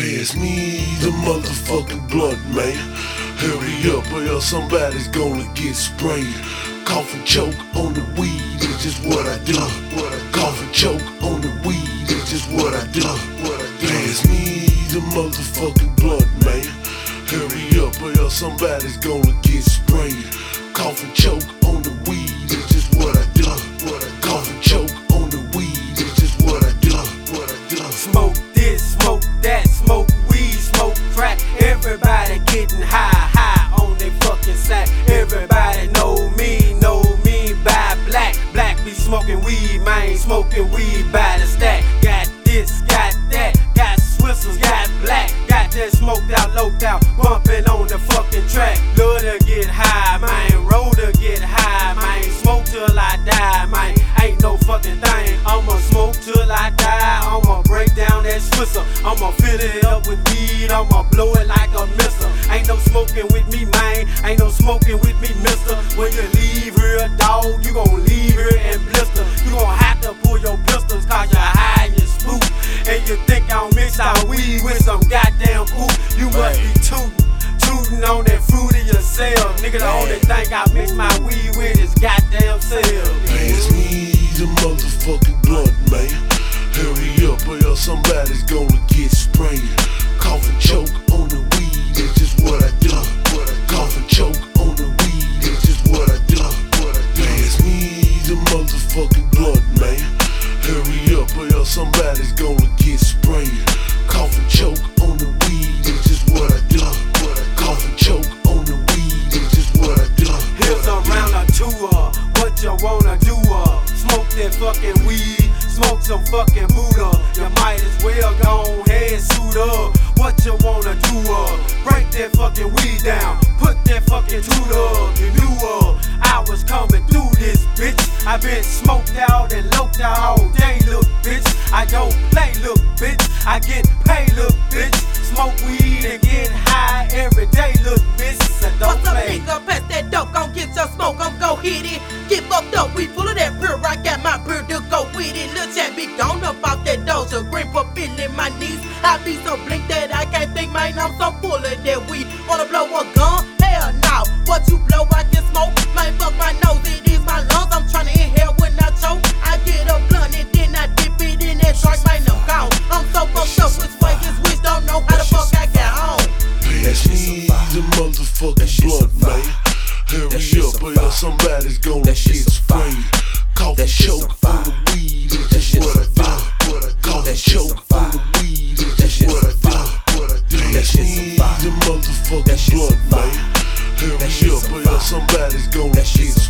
Pass me the motherfucking blunt, man. Hurry up or else somebody's gonna get sprayed. Cough and choke on the weed, it's just what I do. Cough and choke on the weed, it's just what I do. Pass me the motherfucking blunt, man. Hurry up or else somebody's gonna get sprayed. Cough and choke on the weed, it's just what I do. Cough and choke on the weed, it's just what I do. Smoke this, smoke that, smoke weed, smoke crack. Everybody getting high on their fucking sack. Everybody know me by black. Black be smoking weed, man, smoking weed by the stack. Got this, got that, got Swissers, got black. Got that smoked out, loped out, bumping on the fucking track. Love to get high, man, roll to get high, man. Smoke till I die, man, ain't no fucking thing. I'ma smoke till I die, I'ma break down that Swisser. I'ma fill it up with weed, I'ma blow it like a missile. Ain't no smoking with me, man, ain't no smoking with me, mister. When you leave here, dog, you gon' leave here and blister. You gon' have to pull your pistols cause you're high and you spook. And you think I don't mix our weed with some goddamn oop. You must be tootin' on that fruit of yourself. Nigga, the only thing I mix my weed with is goddamn cells. Pass me the motherfucking blunt, man. Hurry up or else somebody's gonna get sprayed. Cough and choke on the weed, it's just what I do. Cough and choke on the weed, it's just what I do. Pass me the motherfucking blunt, man. Hurry up or else somebody's gonna get sprayed. Cough and choke on the weed, it's just what I do. Cough and choke on the weed, it's just what I do. Here's a round of two, what you wanna do, smoke that fucking weed, smoke some fucking Buddha. You might as well go ahead, suit up. What you wanna do, break that fucking weed down, put that fucking toot up. You knew I was coming through this bitch. I been smoked out and loped out all day, look bitch. I don't play, look bitch. I get paid, look bitch. Smoke weed and get high every day, look bitch. So don't play. What's up, nigga? Pass that dope, gon' get your smoke, gon' go hit it. Get fucked up, we full of that pure. I got my beer to go with it. Lil' chat be gone up off that doja. Green for feeling my knees. I be so blink that I can't think, man. I'm so full of that weed. Wanna blow a gun? Hell no. What you blow, I can smoke. Man, fuck my nose, it is my lungs. I'm tryna inhale when I choke. I get a blunt and then I dip it in that drink, man. I'm gone. I'm so fucked up, which way is which? Don't know how the fuck I got home. Pass me the motherfucking blunt, man. Hurry up or else somebody's gonna get sprayed. Cough and choke on the weed, it's just what I do. Cough and choke on the weed, it's just what I do. Pass me the motherfucking blunt, man. Hurry up or else somebody's gonna get sprayed.